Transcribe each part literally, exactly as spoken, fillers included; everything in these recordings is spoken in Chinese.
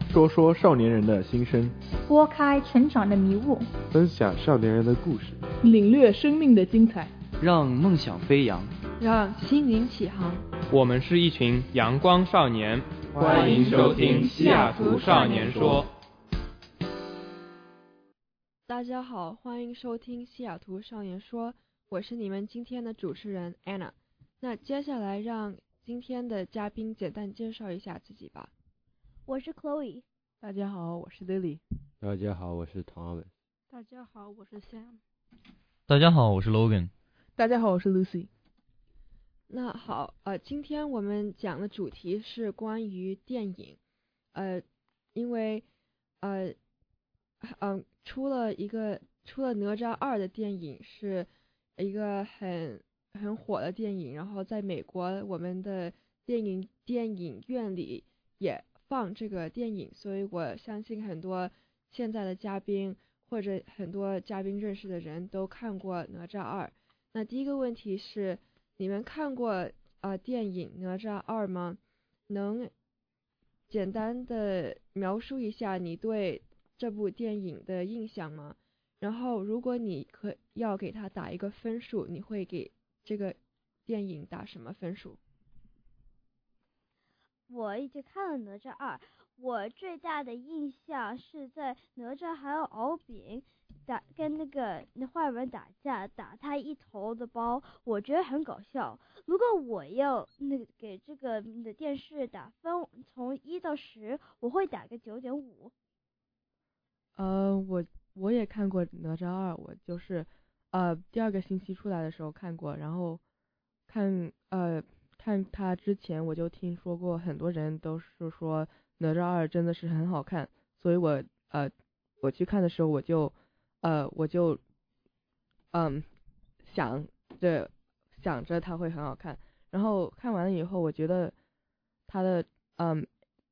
说说少年人的心声， 拨开成长的迷雾， 分享少年人的故事， 领略生命的精彩， 让梦想飞扬， 让心灵起航。 我们是一群阳光少年，欢迎收听西雅图少年说。 大家好，欢迎收听西雅图少年说，我是你们今天的主持人 Anna。那接下来让今天的嘉宾简单介绍一下自己吧。 我是 Chloe。 大家好，我是 Lily。 大家好，我是 Thomas。 大家好，我是 Sam。 大家好，我是 Logan。 大家好，我是 Lucy。 那好，呃，今天我们讲的主题是关于电影，呃，因为呃，嗯、呃，出了一个出了哪吒二的电影，是一个很很火的电影，然后在美国我们的电影电影院里也放这个电影，所以我相信很多现在的嘉宾或者很多嘉宾认识的人都看过哪吒二。那第一个问题是，你们看过呃电影哪吒二吗？能简单的描述一下你对这部电影的印象吗？然后如果你可要给他打一个分数，你会给这个电影打什么分数？ 我已经看了哪吒二，我最大的印象是在哪吒还有敖丙打跟那个那坏人打架，打他一头的包，我觉得很搞笑。如果我要那个给这个的电视打分，从一到十，我会打个九点五。 呃，我我也看过哪吒二，我就是呃第二个星期出来的时候看过，然后看呃。看他之前我就听说过很多人都是说哪吒二真的是很好看，所以我呃我去看的时候我就呃我就嗯想着想着他会很好看，然后看完了以后我觉得他的嗯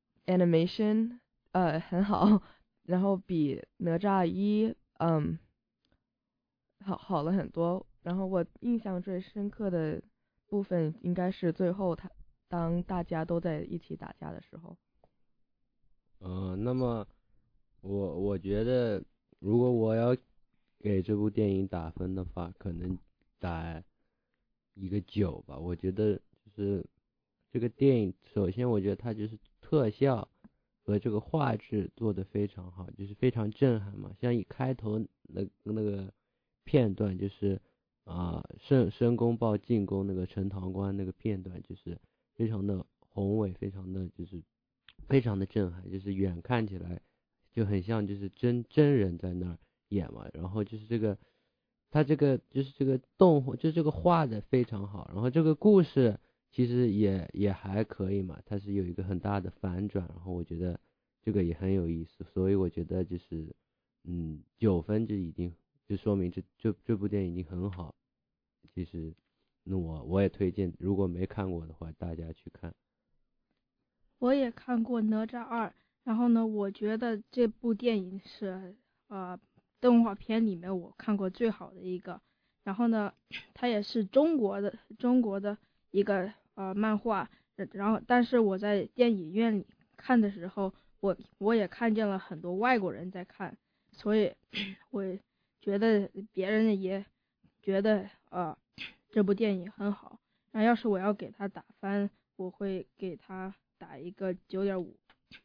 animation 呃很好，然后比哪吒一嗯好好了很多，然后我印象最深刻的部分应该是最后他当大家都在一起打架的时候。 嗯、呃，那么我我觉得如果我要给这部电影打分的话，可能打一个九吧。我觉得就是这个电影，首先我觉得它就是特效和这个画质做得非常好，就是非常震撼嘛。像一开头那那个片段就是啊，申申公豹进攻那个陈塘关那个片段，就是非常的宏伟，非常的就是非常的震撼，就是远看起来就很像就是真真人在那儿演嘛。然后就是这个他这个就是这个动画，就这个画的非常好，然后这个故事其实也也还可以嘛，它是有一个很大的反转，然后我觉得这个也很有意思，所以我觉得就是嗯九分就已经就说明这这这部电影已经很好。其实那我我也推荐，如果没看过的话大家去看。 我也看过哪吒二，然后呢我觉得这部电影是呃动画片里面我看过最好的一个，然后呢它也是中国的中国的一个呃漫画，然后但是我在电影院里看的时候，我我也看见了很多外国人在看，所以我觉得别人也觉得呃这部电影很好。那要是我要给他打分，我会给他打一个九点五。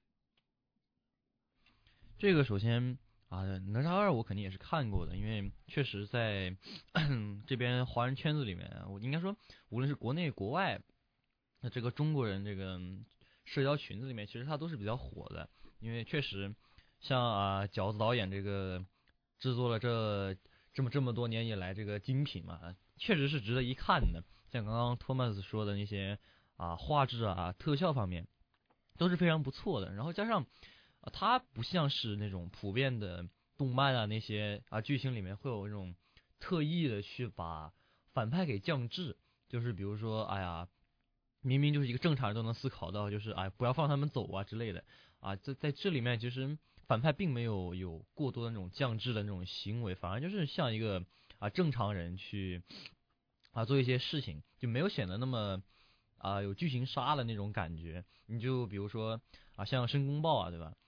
这个首先啊，哪吒二我肯定也是看过的，因为确实在这边华人圈子里面，我应该说无论是国内国外，那这个中国人这个社交群子里面，其实它都是比较火的。因为确实像啊饺子导演这个制作了这这么这么多年以来这个精品嘛，确实是值得一看的。像刚刚托马斯说的那些啊画质啊特效方面都是非常不错的，然后加上啊它不像是那种普遍的动漫啊那些啊剧情里面会有那种特意的去把反派给降智，就是比如说哎呀明明就是一个正常人都能思考到，就是哎不要放他们走啊之类的啊，在在这里面其实反派并没有有过多的那种降智的那种行为，反而就是像一个啊正常人去啊做一些事情，就没有显得那么啊有剧情杀的那种感觉。你就比如说啊像申公豹啊对吧，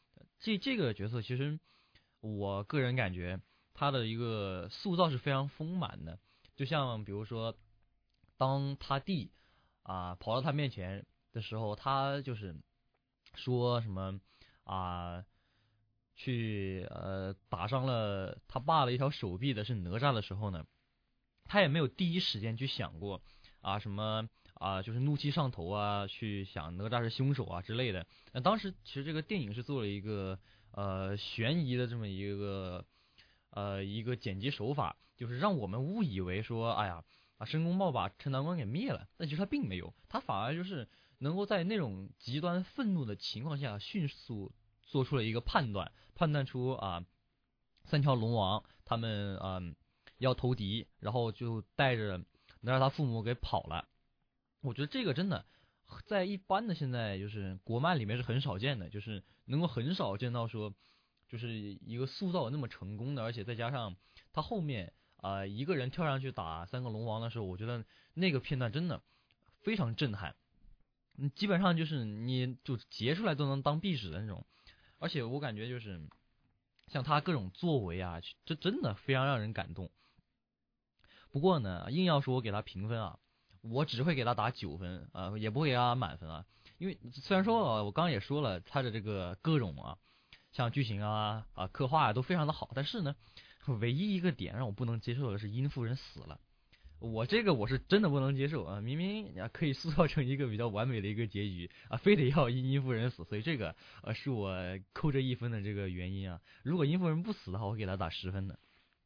这这个角色其实我个人感觉他的一个塑造是非常丰满的，就像比如说当他弟啊跑到他面前的时候，他就是说什么啊去呃打伤了他爸的一条手臂的是哪吒的时候呢，他也没有第一时间去想过啊什么啊就是怒气上头啊，去想哪吒是凶手啊之类的。那当时其实这个电影是做了一个呃悬疑的这么一个呃一个剪辑手法，就是让我们误以为说哎呀啊申公豹把陈塘关给灭了，但其实他并没有，他反而就是能够在那种极端愤怒的情况下迅速做出了一个判断，判断出啊三条龙王他们嗯、呃、要投敌，然后就带着哪吒他父母给跑了。我觉得这个真的在一般的现在就是国漫里面是很少见的，就是能够很少见到说就是一个塑造那么成功的，而且再加上他后面啊、呃、一个人跳上去打三个龙王的时候，我觉得那个片段真的非常震撼，嗯，基本上就是你就截出来都能当壁纸的那种。而且我感觉就是像他各种作为啊，这真的非常让人感动。不过呢，硬要说我给他评分啊，我只会给他打九分啊、呃，也不会给他满分啊。因为虽然说啊，我刚刚也说了，他的这个各种啊，像剧情啊啊刻画啊都非常的好，但是呢，唯一一个点让我不能接受的是殷夫人死了。我这个我是真的不能接受啊！明明可以塑造成一个比较完美的一个结局啊，非得要殷夫人死，所以这个呃是我扣这一分的这个原因啊。如果殷夫人不死的话，我给他打十分的。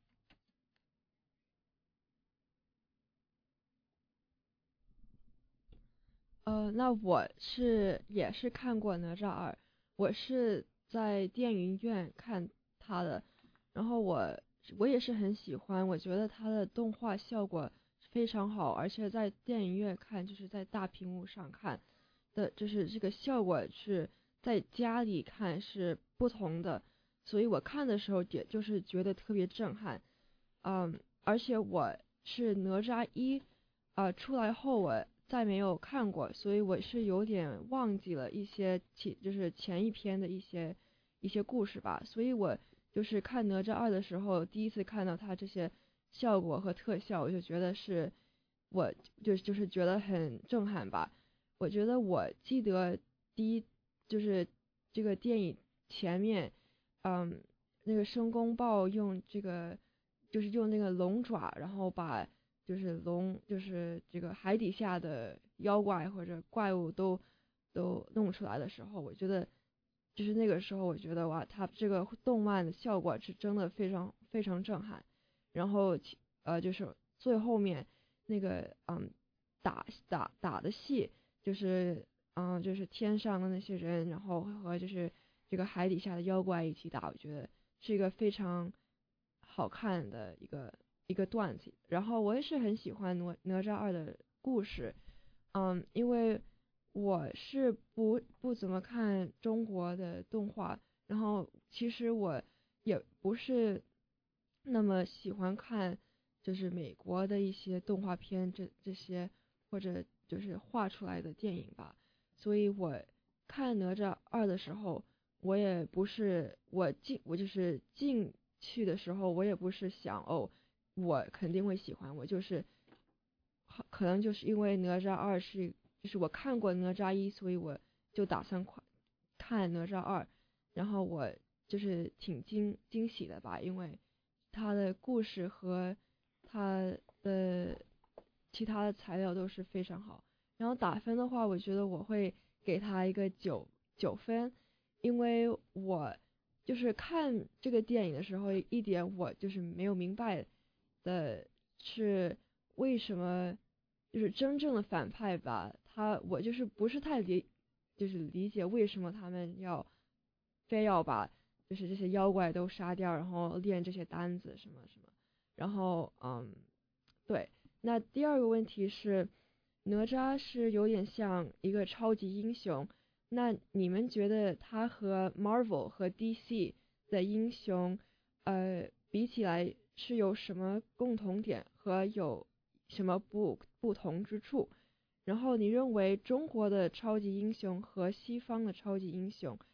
呃，那我是也是看过哪吒二，我是在电影院看他的，然后我我也是很喜欢，我觉得他的动画效果非常好，而且在电影院看就是在大屏幕上看的，就是这个效果是在家里看是不同的，所以我看的时候也就是觉得特别震撼，嗯，而且我是哪吒一啊、呃、出来后我再没有看过，所以我是有点忘记了一些前就是前一篇的一些一些故事吧，所以我就是看哪吒二的时候，第一次看到它这些效果和特效，我就觉得是，我就就是觉得很震撼吧。我觉得我记得第一就是这个电影前面，嗯，那个申公豹用这个就是用那个龙爪，然后把就是龙就是这个海底下的妖怪或者怪物都都弄出来的时候，我觉得。就是那个时候，我觉得哇，他这个动漫的效果是真的非常非常震撼。然后呃，就是最后面那个嗯打打打的戏，就是嗯就是天上的那些人，然后和就是这个海底下的妖怪一起打，我觉得是一个非常好看的一个一个段子。然后我也是很喜欢哪哪吒二的故事，嗯，因为。我是不不怎么看中国的动画，然后其实我也不是那么喜欢看，就是美国的一些动画片这这些或者就是画出来的电影吧，所以我看哪吒二的时候，我也不是我进我就是进去的时候，我也不是想哦，我肯定会喜欢，我就是可能就是因为哪吒二是。就是我看过哪吒一，所以我就打算看哪吒二，然后我就是挺惊惊喜的吧，因为他的故事和他的其他的材料都是非常好。然后打分的话，我觉得我会给他一个九九分，因为我就是看这个电影的时候，一点我就是没有明白的是为什么。就是真正的反派吧，他我就是不是太理，就是理解为什么他们要非要把就是这些妖怪都杀掉，然后练这些单子什么什么，然后嗯，对，那第二个问题是，哪吒是有点像一个超级英雄，那你们觉得他和 Marvel 和 D C 的英雄，呃，比起来是有什么共同点和有？什么不不同之处？然后你认为中国的超级英雄和西方的超级英雄，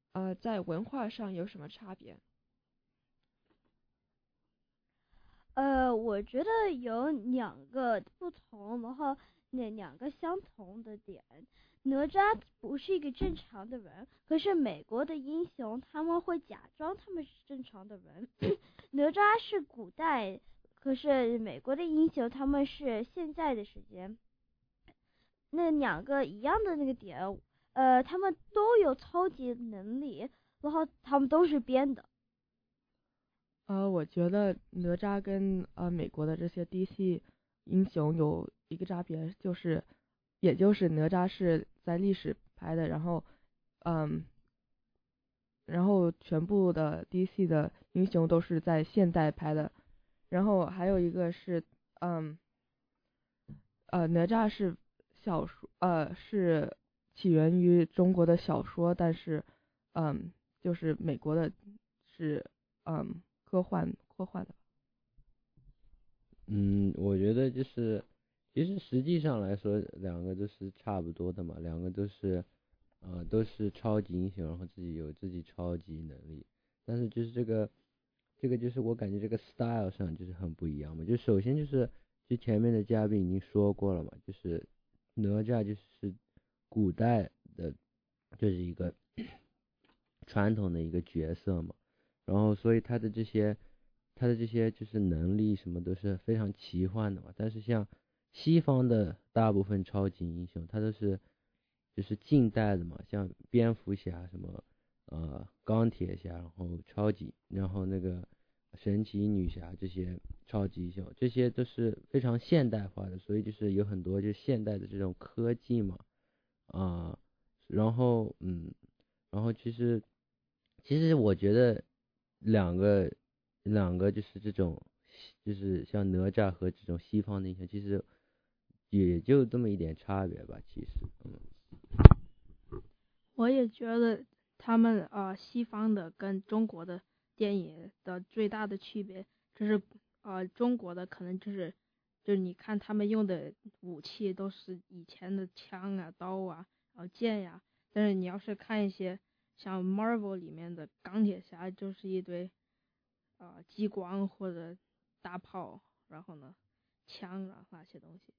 呃在文化上有什么差别？ 呃，我觉得有两个不同，然后那两个相同的点。哪吒不是一个正常的人，可是美国的英雄他们会假装他们是正常的人。哪吒是古代，可是美国的英雄他们是现在的时间。那两个一样的那个点，呃，他们都有超级能力，然后他们都是编的。 呃，我觉得哪吒跟呃美国的这些 D C 英雄有一个差别，就是也就是哪吒是在历史拍的，然后嗯，然后全部的 D C 的英雄都是在现代拍的，然后还有一个是嗯呃哪吒是小说呃是起源于中国的小说，但是嗯就是美国的是嗯。科幻科幻的。 嗯，我觉得就是，其实实际上来说，两个都是差不多的嘛，两个都是，呃，都是超级英雄，然后自己有自己超级能力，但是就是这个，这个就是我感觉这个 style 上就是很不一样嘛。就首先就是，就前面的嘉宾已经说过了嘛，就是哪吒就是古代的，就是一个传统的一个角色嘛。然后，所以他的这些，他的这些就是能力什么都是非常奇幻的嘛。但是像西方的大部分超级英雄，他都是就是近代的嘛，像蝙蝠侠什么，呃，钢铁侠，然后超级，然后那个神奇女侠这些超级英雄，这些都是非常现代化的，所以就是有很多就现代的这种科技嘛，啊、呃，然后嗯，然后其实其实我觉得。两个两个就是这种，就是像哪吒和这种西方的英雄，其实也就这么一点差别吧。其实，嗯， 我也觉得他们呃西方的跟中国的电影的最大的区别，就是呃中国的可能就是就是你看他们用的武器都是以前的枪啊、刀啊、然后剑呀、啊，但是你要是看一些像 Marvel 里面的钢铁侠，就是一堆啊、呃、激光或者大炮，然后呢枪啊那些东西。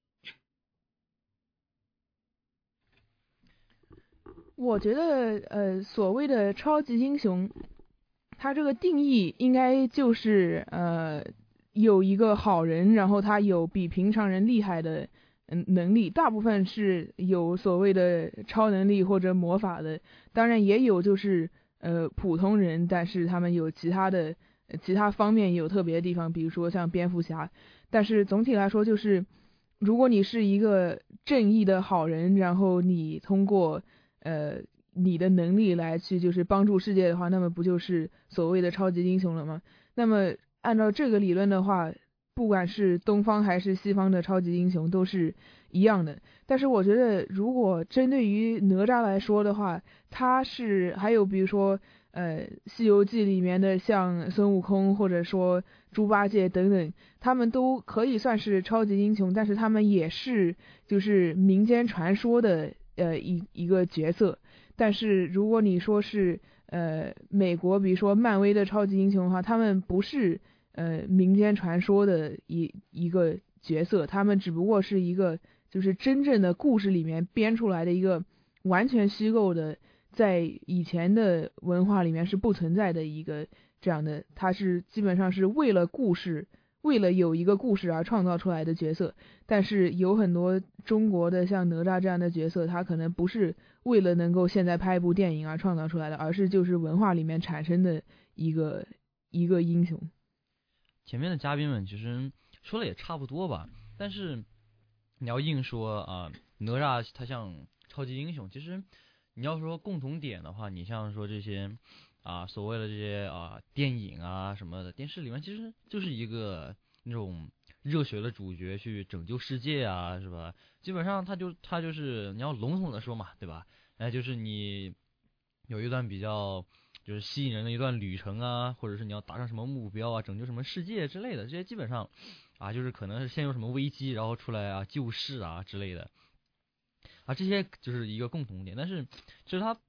我觉得呃所谓的超级英雄，它这个定义应该就是呃有一个好人，然后他有比平常人厉害的嗯能力，大部分是有所谓的超能力或者魔法的，当然也有就是呃普通人，但是他们有其他的其他方面有特别的地方，比如说像蝙蝠侠，但是总体来说就是如果你是一个正义的好人，然后你通过呃你的能力来去就是帮助世界的话，那么不就是所谓的超级英雄了吗？那么按照这个理论的话，不管是东方还是西方的超级英雄都是一样的。但是我觉得如果针对于哪吒来说的话，他是还有比如说呃西游记里面的像孙悟空或者说猪八戒等等，他们都可以算是超级英雄，但是他们也是就是民间传说的呃一一个角色。但是如果你说是呃美国比如说漫威的超级英雄的话，他们不是呃民间传说的一一个角色，他们只不过是一个就是真正的故事里面编出来的一个完全虚构的，在以前的文化里面是不存在的一个这样的，他是基本上是为了故事为了有一个故事而创造出来的角色。但是有很多中国的像哪吒这样的角色，他可能不是为了能够现在拍一部电影而创造出来的，而是就是文化里面产生的一个一个英雄。 前面的嘉宾们其实说的也差不多吧，但是你要硬说啊、呃，哪吒他像超级英雄，其实你要说共同点的话，你像说这些啊、呃、所谓的这些啊、呃、电影啊什么的，电视里面其实就是一个那种热血的主角去拯救世界啊，是吧？基本上他就他就是你要笼统的说嘛，对吧？哎，就是你有一段比较就是吸引人的一段旅程啊，或者是你要达成什么目标啊，拯救什么世界之类的，这些基本上啊，就是可能是先有什么危机，然后出来啊救世啊之类的，啊，这些就是一个共同点。但是其实他，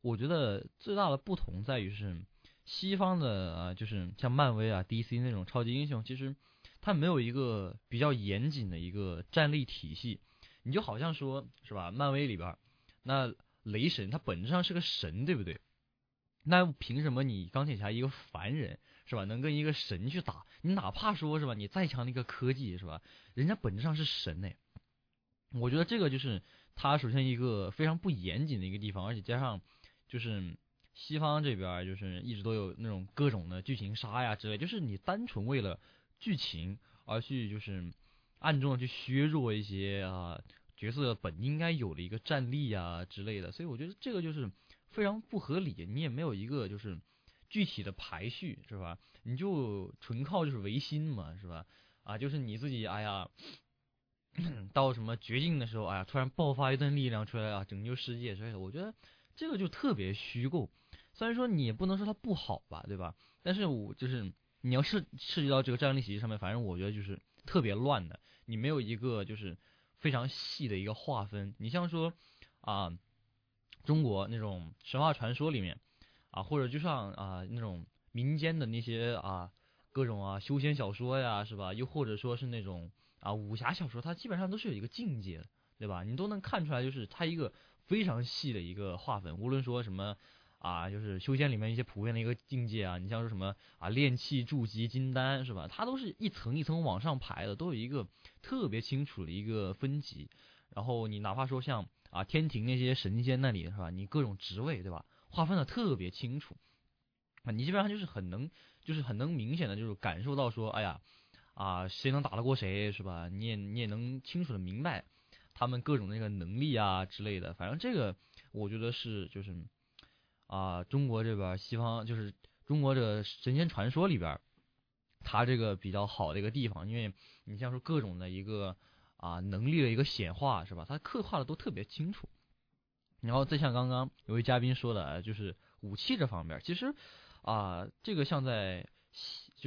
我觉得最大的不同在于是西方的啊，就是像漫威啊、D C 那种超级英雄，其实它没有一个比较严谨的一个战力体系。你就好像说是吧，漫威里边那雷神他本质上是个神，对不对？那凭什么你钢铁侠一个凡人是吧，能跟一个神去打？你哪怕说是吧，你再强的一个科技是吧，人家本质上是神哎。我觉得这个就是它首先一个非常不严谨的一个地方，而且加上就是西方这边就是一直都有那种各种的剧情杀呀之类，就是你单纯为了剧情而去就是暗中的去削弱一些啊角色本应该有的一个战力啊之类的，所以我觉得这个就是非常不合理，你也没有一个就是具体的排序是吧？你就纯靠就是唯心嘛是吧？啊，就是你自己哎呀。到什么绝境的时候，哎呀，突然爆发一段力量出来啊，拯救世界之类的，我觉得这个就特别虚构。虽然说你也不能说它不好吧，对吧？但是我就是你要涉涉及到这个战力体系上面，反正我觉得就是特别乱的，你没有一个就是非常细的一个划分。你像说啊，中国那种神话传说里面啊，或者就像啊那种民间的那些啊各种啊修仙小说呀，是吧？又或者说是那种。啊，武侠小说它基本上都是有一个境界的，对吧？你都能看出来，就是它一个非常细的一个划分。无论说什么啊，就是修仙里面一些普遍的一个境界啊，你像说什么啊炼气、筑基、金丹，是吧？它都是一层一层往上排的，都有一个特别清楚的一个分级。然后你哪怕说像啊天庭那些神仙那里，是吧？你各种职位，对吧？划分的特别清楚啊，你基本上就是很能，就是很能明显的就是感受到说，哎呀。啊，谁能打得过谁是吧？你也你也能清楚的明白他们各种那个能力啊之类的。反正这个我觉得是就是啊，中国这边西方就是中国的神仙传说里边，它这个比较好的一个地方，因为你像说各种的一个啊能力的一个显化是吧？它刻画的都特别清楚。然后再像刚刚有位嘉宾说的，就是武器这方面，其实啊这个像在就是。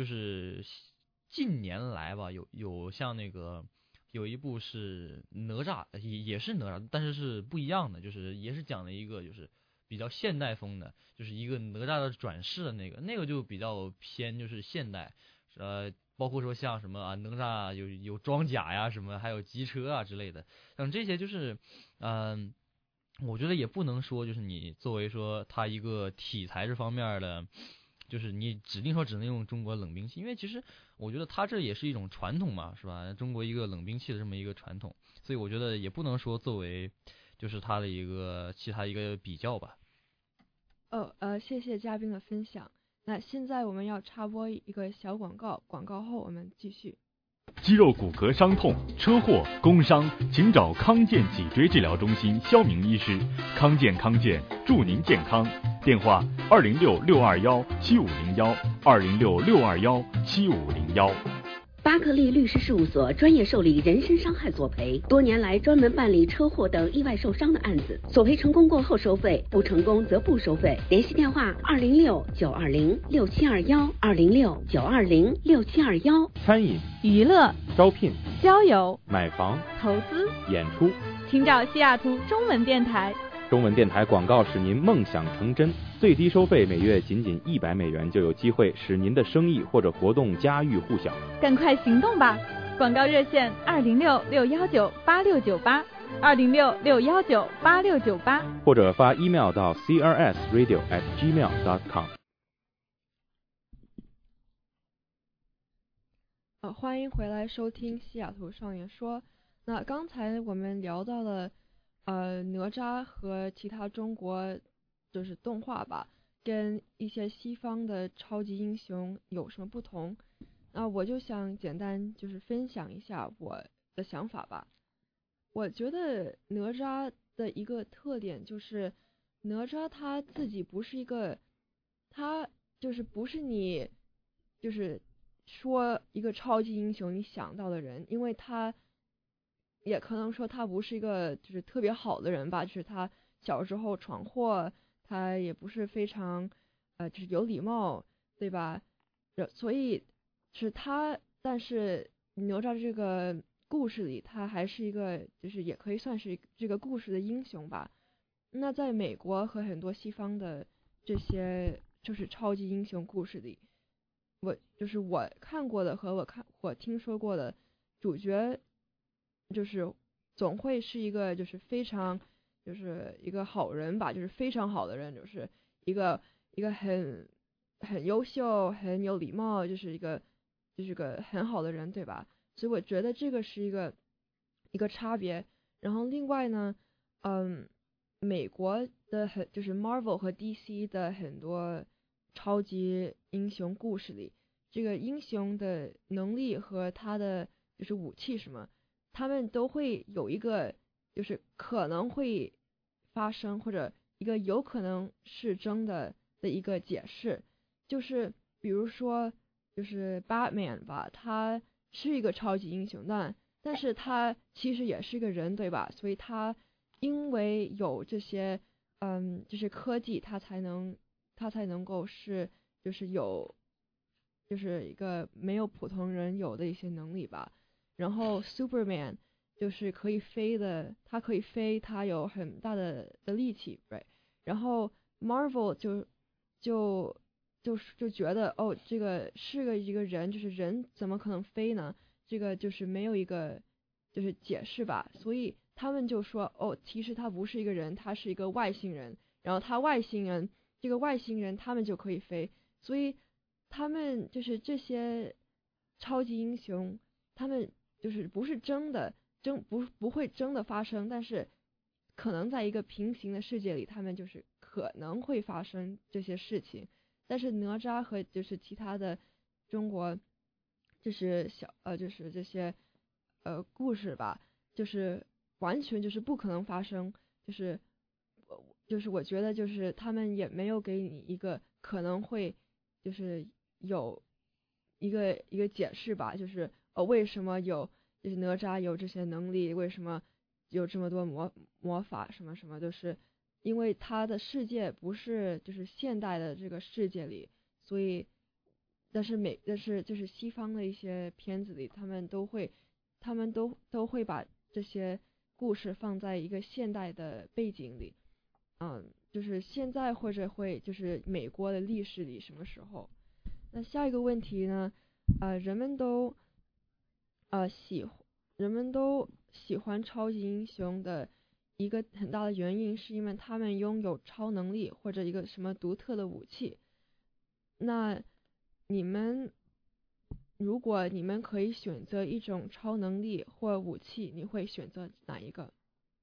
近年来吧，有有像那个有一部是哪吒，也也是哪吒，但是是不一样的，就是也是讲的一个就是比较现代风的，就是一个哪吒的转世的那个，那个就比较偏就是现代，呃，包括说像什么啊哪吒有有装甲呀什么，还有机车啊之类的，像这些就是嗯、呃，我觉得也不能说就是你作为说它一个题材这方面的。就是你指定说只能用中国冷兵器，因为其实我觉得它这也是一种传统嘛，是吧？中国一个冷兵器的这么一个传统，所以我觉得也不能说作为就是它的一个其他一个比较吧。 哦，呃，谢谢嘉宾的分享。那现在我们要插播一个小广告，广告后我们继续。 肌肉骨骼伤痛、车祸、工伤，请找康健脊椎治疗中心肖明医师。康健康健，祝您健康。电话：二零六六二幺七五零幺，二零六六二幺七五零幺。 巴克利律师事务所专业受理人身伤害索赔，多年来专门办理车祸等意外受伤的案子，索赔成功过后收费，不成功则不收费。联系电话：二零六九二零六七二幺，二零六九二零六七二幺。 餐饮、 娱乐、 招聘、 交友、 买房、 投资、 演出， 请找西雅图中文电台。 中文电台广告使您梦想成真，最低收费每月仅仅一百美元，就有机会使您的生意或者活动家喻户晓。 赶快行动吧！广告热线二零六六幺九八六九八，二零六六幺九八六九八， 或者发 email 到 c r s radio at gmail dot com。 呃，欢迎回来收听西雅图少年说。那刚才我们聊到了。呃，哪吒和其他中国就是动画吧，跟一些西方的超级英雄有什么不同？那我就想简单就是分享一下我的想法吧。我觉得哪吒的一个特点就是哪吒他自己不是一个，他就是不是你就是说一个超级英雄你想到的人，因为他。也可能说他不是一个就是特别好的人吧，就是他小时候闯祸，他也不是非常呃就是有礼貌，对吧？所以是他，但是哪吒这个故事里，他还是一个就是也可以算是这个故事的英雄吧。 那在美国和很多西方的这些就是超级英雄故事里，我就是我看过的和我看我听说过的主角，就是总会是一个就是非常就是一个好人吧，就是非常好的人，就是一个一个很很优秀、很有礼貌，就是一个就是个很好的人，对吧？所以我觉得这个是一个一个差别。然后另外呢，嗯，美国的很就是 Marvel 和 D C 的很多超级英雄故事里，这个英雄的能力和他的就是武器什么，他们都会有一个就是可能会发生或者一个有可能是真的的一个解释，就是比如说就是 Batman 吧，他是一个超级英雄，但但是他其实也是个人，对吧？所以他因为有这些嗯就是科技，他才能他才能够是就是有就是一个没有普通人有的一些能力吧。然后 Superman 就是可以飞的，他可以飞，他有很大的的力气，对。然后 Marvel 就就就就觉得哦，这个是个一个人，就是人怎么可能飞呢？这个就是没有一个就是解释吧，所以他们就说哦，其实他不是一个人，他是一个外星人，然后他外星人这个外星人他们就可以飞，所以他们就是这些超级英雄，他们就是不是真的真不不会真的发生，但是可能在一个平行的世界里，他们就是可能会发生这些事情。但是哪吒和就是其他的中国就是小呃就是这些呃故事吧，就是完全就是不可能发生，就是就是我觉得就是他们也没有给你一个可能会就是有一个一个解释吧，就是呃为什么有就是哪吒有这些能力，为什么有这么多魔魔法什么什么，就是因为他的世界不是就是现代的这个世界里，所以但是美但是就是西方的一些片子里，他们都会他们都都会把这些故事放在一个现代的背景里，嗯，就是现在或者会就是美国的历史里什么时候。那下一个问题呢，呃，人们都呃喜人们都喜欢超级英雄的一个很大的原因，是因为他们拥有超能力或者一个什么独特的武器。那你们如果你们可以选择一种超能力或武器，你会选择哪一个？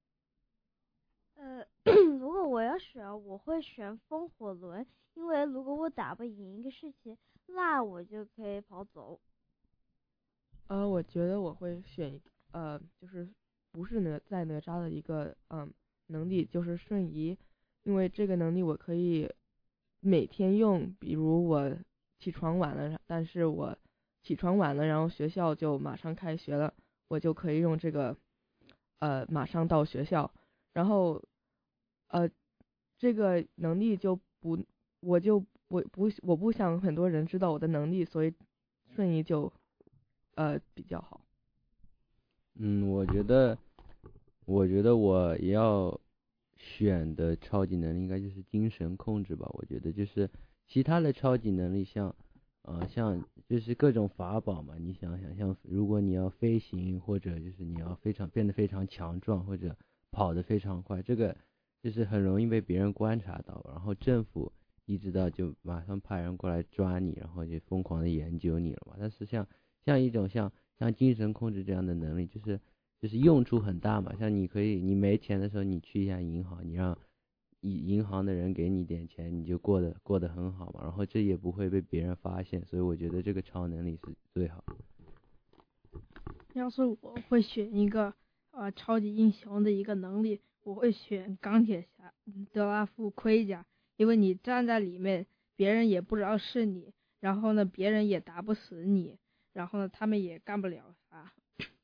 呃，如果我要选，我会选风火轮，因为如果我打不赢一个事情，那我就可以跑走。 呃，我觉得我会选呃，就是不是哪在哪吒的一个嗯能力，就是瞬移，因为这个能力我可以每天用，比如我起床晚了，但是我起床晚了，然后学校就马上开学了，我就可以用这个呃马上到学校，然后呃这个能力就不我就我不我不想很多人知道我的能力，所以瞬移就呃比较好。 嗯，我觉得我觉得我要选的超级能力应该就是精神控制吧。我觉得就是其他的超级能力像呃像就是各种法宝嘛，你想想像如果你要飞行，或者就是你要非常变得非常强壮，或者跑得非常快，这个就是很容易被别人观察到，然后政府一知道就马上派人过来抓你，然后就疯狂的研究你了嘛。但是像像一种像像精神控制这样的能力，就是就是用处很大嘛。像你可以你没钱的时候，你去一下银行，你让银银行的人给你点钱，你就过得过得很好嘛。然后这也不会被别人发现，所以我觉得这个超能力是最好的。 要是我会选一个呃超级英雄的一个能力，我会选钢铁侠德拉夫盔甲，因为你站在里面，别人也不知道是你，然后呢，别人也打不死你，然后呢，他们也干不了啥。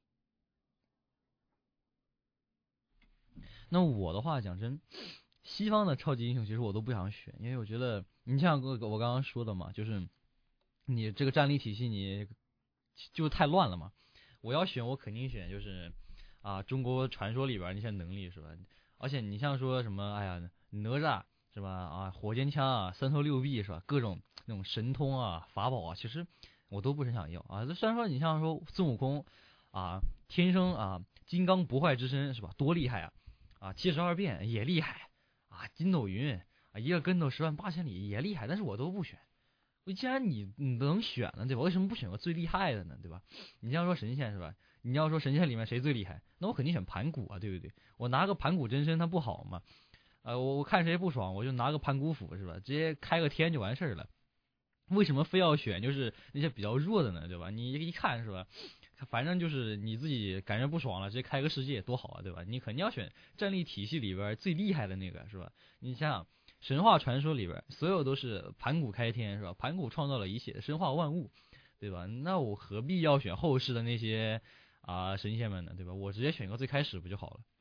那我的话讲真，西方的超级英雄其实我都不想选，因为我觉得你像我我刚刚说的嘛，就是你这个战力体系你就太乱了嘛。我要选，我肯定选就是啊，中国传说里边那些能力是吧？ 而且你像说什么，哎呀，哪吒是吧？啊，火箭枪啊，三头六臂是吧？各种那种神通啊、法宝啊，其实我都不是很想要啊。虽然说你像说孙悟空啊，天生啊金刚不坏之身是吧？多厉害啊！啊，七十二变也厉害啊，筋斗云啊，一个跟头十万八千里也厉害，但是我都不选。既然你你能选了对吧？为什么不选个最厉害的呢？对吧？你像说神仙是吧？你要说神仙里面谁最厉害，那我肯定选盘古啊，对不对？我拿个盘古真身，它不好吗？呃，我我看谁不爽，我就拿个盘古斧是吧？直接开个天就完事儿了。为什么非要选就是那些比较弱的呢？对吧？你一看是吧？反正就是你自己感觉不爽了，直接开个世界多好啊，对吧？你肯定要选战力体系里边最厉害的那个是吧？你想想。神话传说里边，所有都是盘古开天是吧？盘古创造了一切，神化万物，对吧？那我何必要选后世的那些啊、呃、神仙们呢？对吧？我直接选个最开始不就好了？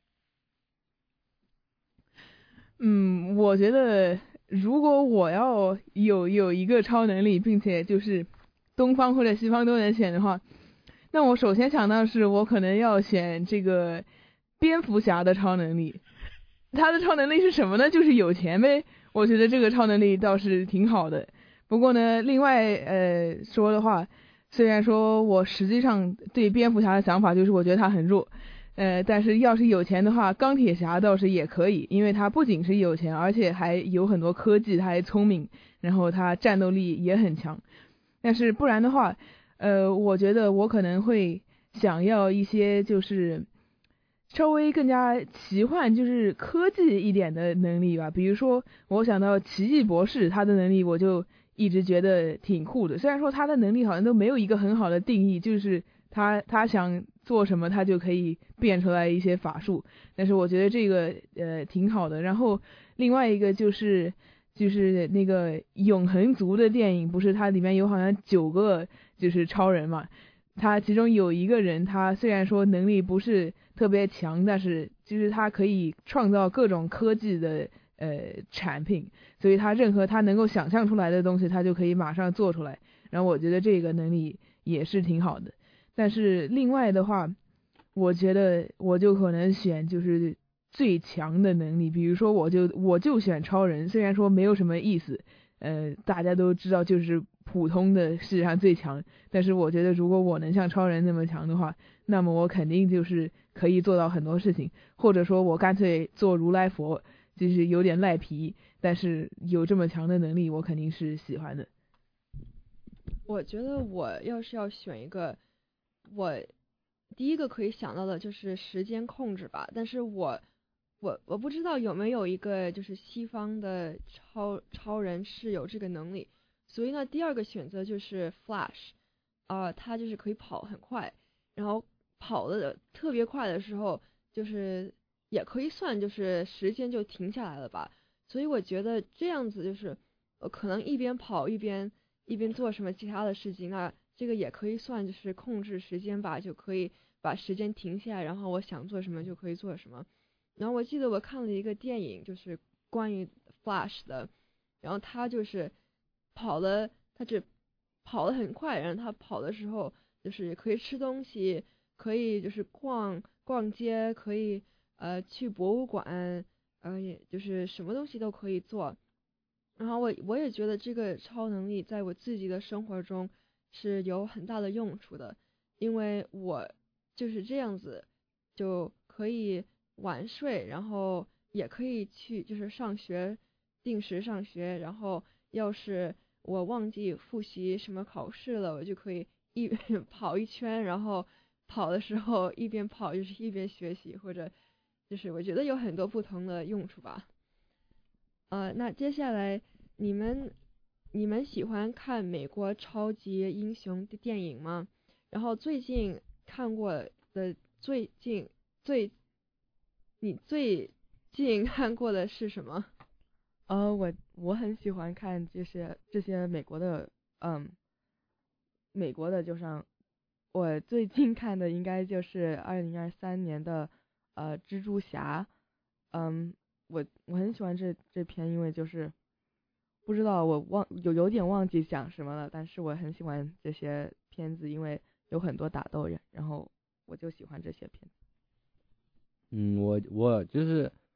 嗯，我觉得如果我要有有一个超能力，并且就是东方或者西方都能选的话，那我首先想到是我可能要选这个蝙蝠侠的超能力。他的超能力是什么呢？就是有钱呗。我觉得这个超能力倒是挺好的。不过呢，另外呃说的话，虽然说我实际上对蝙蝠侠的想法就是我觉得他很弱，呃，但是要是有钱的话，钢铁侠倒是也可以，因为他不仅是有钱，而且还有很多科技，他还聪明，然后他战斗力也很强。但是不然的话，呃，我觉得我可能会想要一些就是稍微更加奇幻，就是科技一点的能力吧。比如说我想到奇异博士，他的能力我就一直觉得挺酷的。虽然说他的能力好像都没有一个很好的定义，就是他他想做什么他就可以变出来一些法术，但是我觉得这个呃挺好的。然后另外一个就是就是那个永恒族的电影，不是它里面有好像九个就是超人嘛，他其中有一个人，他虽然说能力不是特别强，但是就是他可以创造各种科技的呃产品，所以他任何他能够想象出来的东西，他就可以马上做出来。然后我觉得这个能力也是挺好的。但是另外的话，我觉得我就可能选就是最强的能力，比如说我就我就选超人，虽然说没有什么意思，呃，大家都知道就是普通的世界上最强，但是我觉得如果我能像超人那么强的话，那么我肯定就是可以做到很多事情，或者说我干脆做如来佛，就是有点赖皮，但是有这么强的能力，我肯定是喜欢的。 我觉得我要是要选一个，我第一个可以想到的就是时间控制吧，但是我我我不知道有没有一个就是西方的超超人是有这个能力，所以呢，第二个选择就是 Flash， 啊、呃，他就是可以跑很快，然后跑的特别快的时候，就是也可以算就是时间就停下来了吧，所以我觉得这样子就是呃可能一边跑一边一边做什么其他的事情，那这个也可以算就是控制时间吧，就可以把时间停下来，然后我想做什么就可以做什么。然后我记得我看了一个电影，就是关于 Flash 的，然后他就是跑了，他只跑得很快，然后他跑的时候就是可以吃东西，可以就是逛逛街，可以呃去博物馆，呃也就是什么东西都可以做。然后我我也觉得这个超能力在我自己的生活中是有很大的用处的，因为我就是这样子就可以晚睡，然后也可以去就是上学，定时上学，然后要是我忘记复习什么考试了，我就可以一跑一圈，然后跑的时候一边跑就是一边学习，或者就是我觉得有很多不同的用处吧。呃，那接下来你们你们喜欢看美国超级英雄的电影吗？然后最近看过的最近最你最近看过的是什么？ 呃，我我很喜欢看这些这些美国的，嗯，美国的，就像我最近看的应该就是二零二三年的呃蜘蛛侠，嗯，我我很喜欢这这篇，因为就是不知道我忘有有点忘记讲什么了，但是我很喜欢这些片子，因为有很多打斗人，然后我就喜欢这些片子。 嗯，我我就是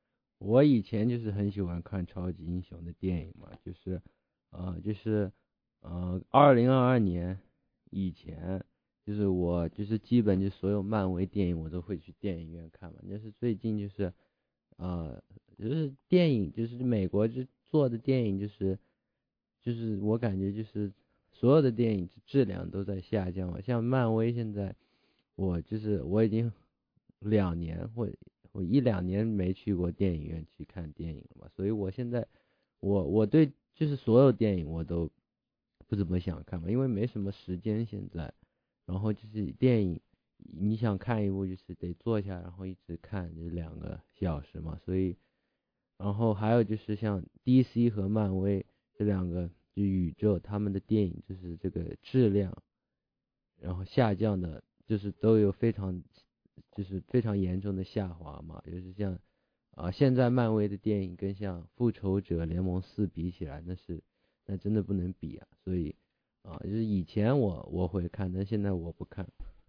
我以前就是很喜欢看超级英雄的电影嘛，就是呃就是呃二零二二年以前，就是我就是基本就所有漫威电影我都会去电影院看嘛。就是最近就是呃就是电影就是美国就做的电影就是就是我感觉就是所有的电影质量都在下降嘛。像漫威现在我就是我已经两年或我一两年没去过电影院去看电影了嘛，所以我现在我我对就是所有电影我都不怎么想看嘛，因为没什么时间现在。然后就是电影你想看一部就是得坐下然后一直看就两个小时嘛，所以然后还有就是像 D C 和漫威这两个就宇宙他们的电影就是这个质量然后下降的就是都有非常就是非常严重的下滑嘛。就是像啊现在漫威的电影跟像复仇者联盟四比起来那是那真的不能比啊。所以啊就是以前我我会看，但现在我不看。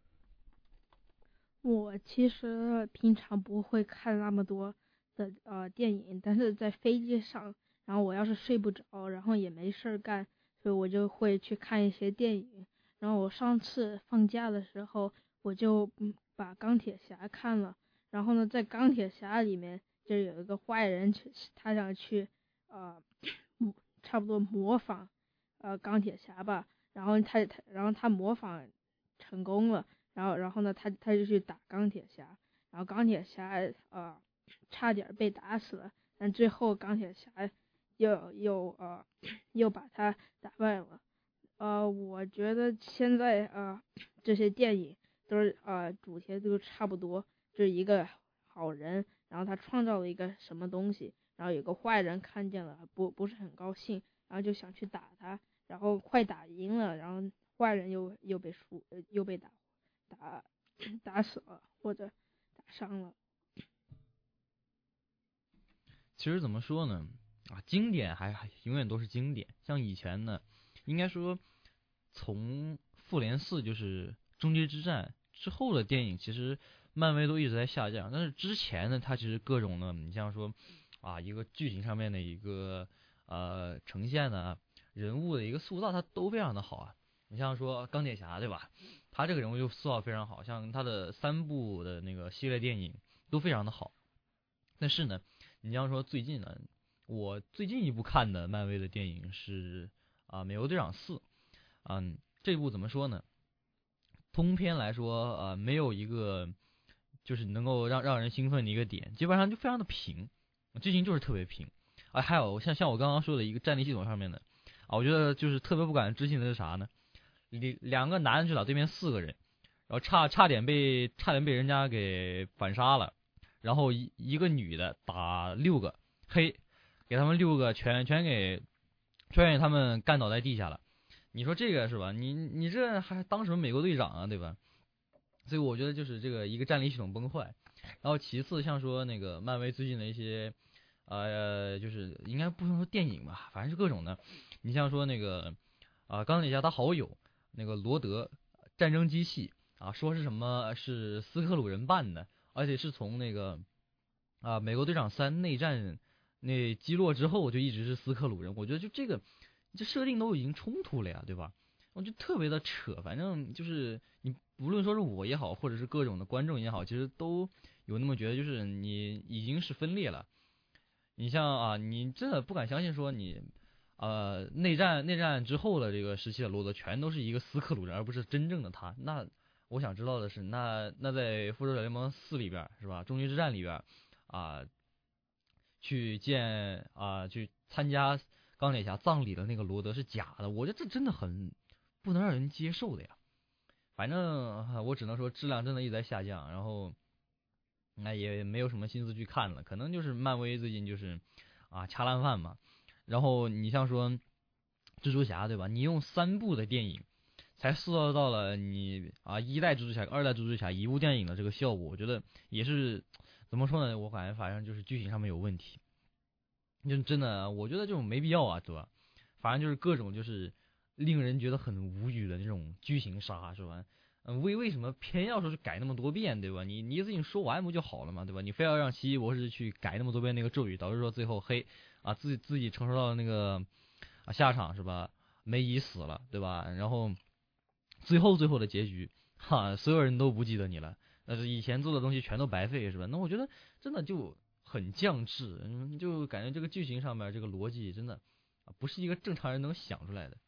我其实平常不会看那么多的呃电影，但是在飞机上，然后我要是睡不着，然后也没事儿干，所以我就会去看一些电影。然后我上次放假的时候，我就嗯把钢铁侠看了。然后呢，在钢铁侠里面就有一个坏人去，他想去呃差不多模仿呃钢铁侠吧，然后他他然后他模仿成功了。然后，然后呢，他他就去打钢铁侠，然后钢铁侠呃差点被打死了，但最后钢铁侠又又呃又把他打败了。呃，我觉得现在呃这些电影都是呃主题都差不多，就是一个好人，然后他创造了一个什么东西，然后有个坏人看见了，不不是很高兴，然后就想去打他，然后快打赢了，然后坏人又又被输又被打。打打死了或者打伤了。 其实怎么说呢？啊，经典还还永远都是经典。像以前呢，应该说从复联四就是终结之战之后的电影，其实漫威都一直在下降。但是之前呢，它其实各种呢，你像说啊，一个剧情上面的一个呃呈现呢，人物的一个塑造，它都非常的好啊。你像说钢铁侠对吧？他这个人物就塑造非常好，像他的三部的那个系列电影都非常的好。但是呢，你像说最近呢，我最近一部看的漫威的电影是啊《美国队长四》。嗯，这部怎么说呢？通篇来说，呃，没有一个就是能够让让人兴奋的一个点，基本上就非常的平，剧情就是特别平。啊，还有像像我刚刚说的一个战力系统上面的啊，我觉得就是特别不敢置信的是啥呢？两两个男的去打对面四个人，然后差差点被差点被人家给反杀了，然后一一个女的打六个黑，给他们六个全全给全给他们干倒在地下了。你说这个是吧？你你这还当什么美国队长啊，对吧？所以我觉得就是这个一个战力系统崩坏，然后其次像说那个漫威最近的一些呃，就是应该不能说电影吧，反正是各种的。你像说那个啊、呃，钢铁侠他好友。那个罗德战争机器啊，说是什么是斯克鲁人扮的，而且是从那个啊美国队长三内战那击落之后就一直是斯克鲁人。我觉得就这个这设定都已经冲突了呀，对吧？我就特别的扯，反正就是你无论说是我也好，或者是各种的观众也好，其实都有那么觉得，就是你已经是分裂了。你像啊，你真的不敢相信说你。呃，内战内战之后的这个时期的罗德全都是一个斯克鲁人，而不是真正的他。那我想知道的是，那那在复仇者联盟四里边是吧？终结之战里边啊、呃，去见啊、呃，去参加钢铁侠葬礼的那个罗德是假的，我觉得这真的很不能让人接受的呀。反正我只能说质量真的一直在下降，然后那也没有什么心思去看了，可能就是漫威最近就是啊掐烂饭嘛。然后你像说蜘蛛侠对吧？你用三部的电影才塑造到了你啊一代蜘蛛侠、二代蜘蛛侠一部电影的这个效果，我觉得也是怎么说呢？我感觉反正就是剧情上面有问题，就真的我觉得这种没必要啊，对吧？反正就是各种就是令人觉得很无语的那种剧情杀是吧？ 嗯，为为什么偏要说是改那么多遍，对吧？你你一次性说完不就好了嘛，对吧？你非要让奇异博士去改那么多遍那个咒语，导致说最后黑啊自己自己承受到那个啊下场是吧？梅姨死了，对吧？然后最后最后的结局，哈，所有人都不记得你了，但是以前做的东西全都白费，是吧？那我觉得真的就很降智，嗯，就感觉这个剧情上面这个逻辑真的啊不是一个正常人能想出来的。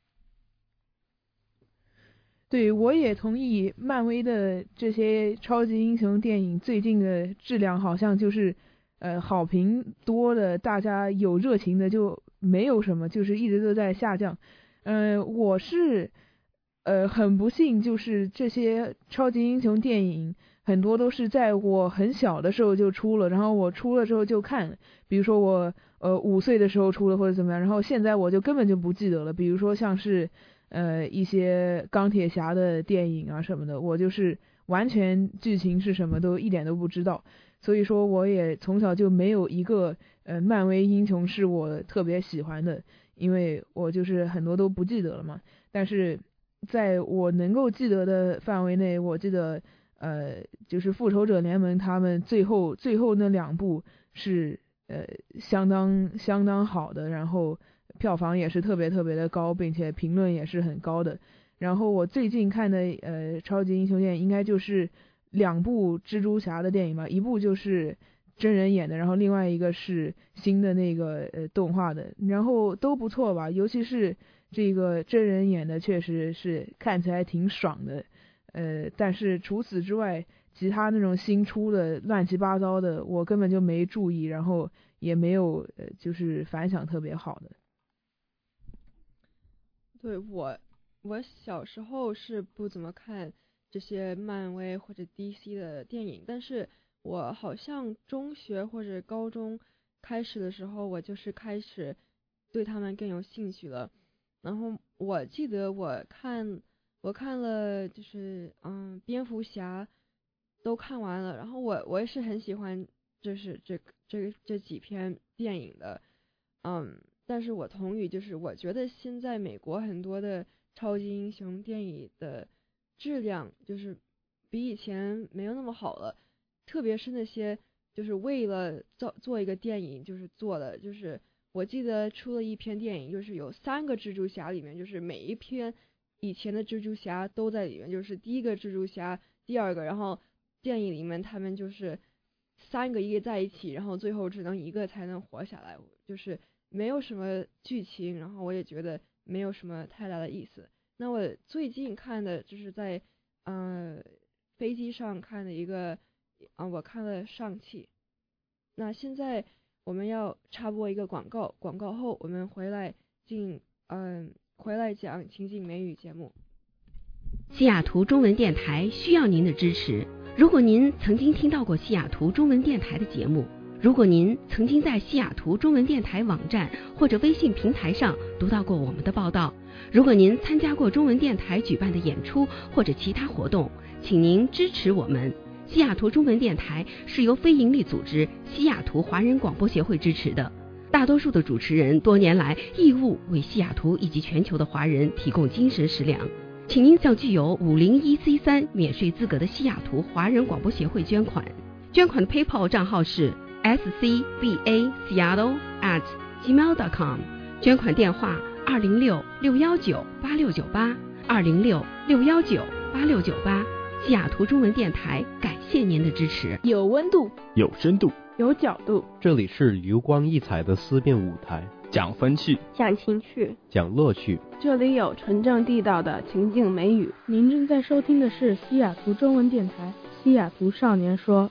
对，我也同意，漫威的这些超级英雄电影最近的质量好像就是，呃，好评多的，大家有热情的就没有什么，就是一直都在下降。嗯、呃，我是，呃，很不幸，就是这些超级英雄电影很多都是在我很小的时候就出了，然后我出了之后就看，比如说我呃五岁的时候出了或者怎么样，然后现在我就根本就不记得了，比如说像是。呃，一些钢铁侠的电影啊什么的，我就是完全剧情是什么都一点都不知道，所以说我也从小就没有一个呃漫威英雄是我特别喜欢的，因为我就是很多都不记得了嘛。但是在我能够记得的范围内，我记得呃就是复仇者联盟他们最后最后那两部是呃相当相当好的，然后。票房也是特别特别的高，并且评论也是很高的。然后我最近看的呃超级英雄电影应该就是两部蜘蛛侠的电影吧，一部就是真人演的，然后另外一个是新的那个呃动画的，然后都不错吧，尤其是这个真人演的确实是看起来挺爽的，呃，但是除此之外，其他那种新出的乱七八糟的我根本就没注意，然后也没有呃就是反响特别好的。 对，我，我小时候是不怎么看这些漫威或者 D C 的电影，但是我好像中学或者高中开始的时候，我就是开始对他们更有兴趣了。然后我记得我看我看了就是嗯蝙蝠侠都看完了，然后我我也是很喜欢就是这这这几篇电影的，嗯。但是我同意，就是我觉得现在美国很多的超级英雄电影的质量就是比以前没有那么好了，特别是那些就是为了做做一个电影就是做的，就是我记得出了一篇电影，就是有三个蜘蛛侠里面，就是每一篇以前的蜘蛛侠都在里面，就是第一个蜘蛛侠，第二个，然后电影里面他们就是三个一个在一起，然后最后只能一个才能活下来，就是没有什么剧情，然后我也觉得没有什么太大的意思。那我最近看的就是在呃飞机上看的一个啊、呃，我看了上汽。那现在我们要插播一个广告，广告后我们回来进嗯、呃、回来讲情景美语节目。 西雅图中文电台需要您的支持。如果您曾经听到过西雅图中文电台的节目，如果您曾经在西雅图中文电台网站或者微信平台上读到过我们的报道，如果您参加过中文电台举办的演出或者其他活动，请您支持我们。西雅图中文电台是由非营利组织西雅图华人广播协会支持的，大多数的主持人多年来义务为西雅图以及全球的华人提供精神食粮。请您向具有五零一 C 三免税资格的西雅图华人广播协会捐款，捐款的 PayPal 账号是S C B A Seattle at gmail dot com， 捐款电话二零六六幺九八六九八二零六六幺九八六九八。西雅图中文电台感谢您的支持。 有温度， 有深度， 有角度， 这里是油光溢彩的思辨舞台， 讲风趣， 讲情趣， 讲乐趣。 这里有纯正地道的情景美语。您正在收听的是西雅图中文电台西雅图少年说。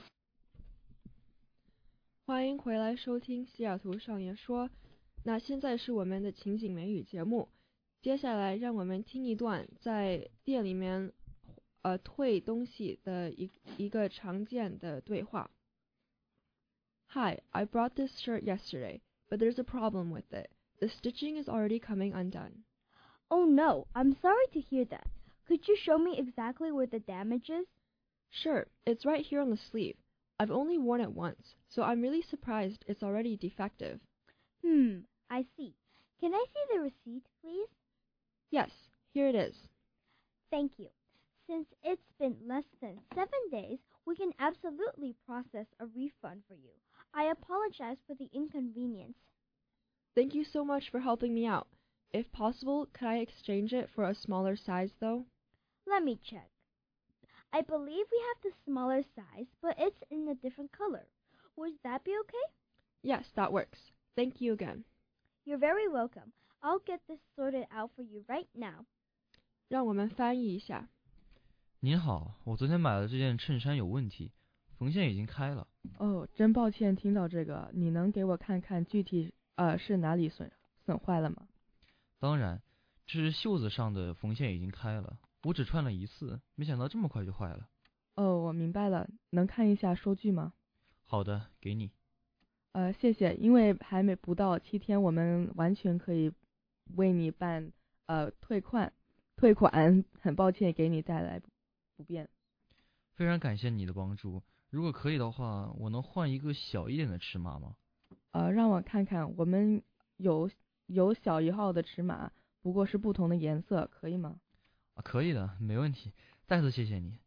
欢迎回来收听西雅图少年说。那现在是我们的情景美语节目，接下来让我们听一段在店里面呃退东西的一一个常见的对话。Hi, I brought this shirt yesterday, but there's a problem with it. The stitching is already coming undone. Oh no, I'm sorry to hear that. Could you show me exactly where the damage is? Sure, it's right here on the sleeve. I've only worn it once, so I'm really surprised it's already defective. Hmm, I see. Can I see the receipt, please? Yes, here it is. Thank you. Since it's been less than seven days, we can absolutely process a refund for you. I apologize for the inconvenience. Thank you so much for helping me out. If possible, could I exchange it for a smaller size, though? Let me check. I believe we have the smaller size, but it's in a different color. Would that be okay? Yes, that works. Thank you again. You're very welcome. I'll get this sorted out for you right now. 让我们翻译一下。 您好，我昨天买的这件衬衫有问题，缝线已经开了。 哦，真抱歉听到这个，你能给我看看具体呃是哪里损损坏了吗？ 当然，这是袖子上的缝线已经开了，我只穿了一次，没想到这么快就坏了。 哦，我明白了，能看一下收据吗？ 好的，给你。 呃，谢谢，因为还没不到七天，我们完全可以为你办呃退款，退款，很抱歉给你带来不便。 非常感谢你的帮助，如果可以的话，我能换一个小一点的尺码吗？ 呃，让我看看，我们有有小一号的尺码，不过是不同的颜色，可以吗？ 啊，可以的，没问题，再次谢谢你。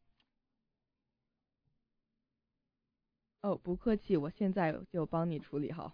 哦，不客气，我现在就帮你处理好。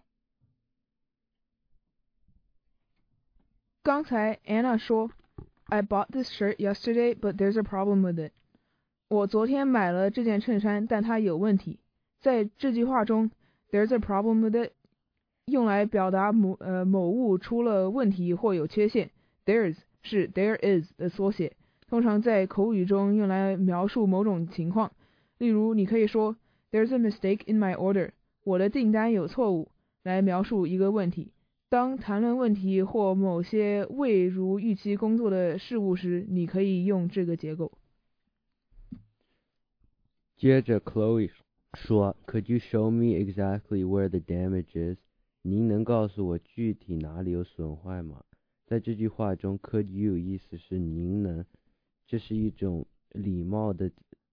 刚才 Anna 说 I bought this shirt yesterday, but there's a problem with it. 我昨天买了这件衬衫，但它有问题。在这句话中 there's a problem with it 用来表达某呃某物出了问题或有缺陷。There's 是 there is 的缩写，通常在口语中用来描述某种情况。例如，你可以说There's a mistake in my order. 我的订单有错误，来描述一个问题。当谈论问题或某些未如预期工作的事物时，你可以用这个结构。 接着 Chloe 说 Could you show me exactly where the damage is? 您能告诉我具体哪里有损坏吗？在这句话中 Could you 意思是您能，这是一种礼貌的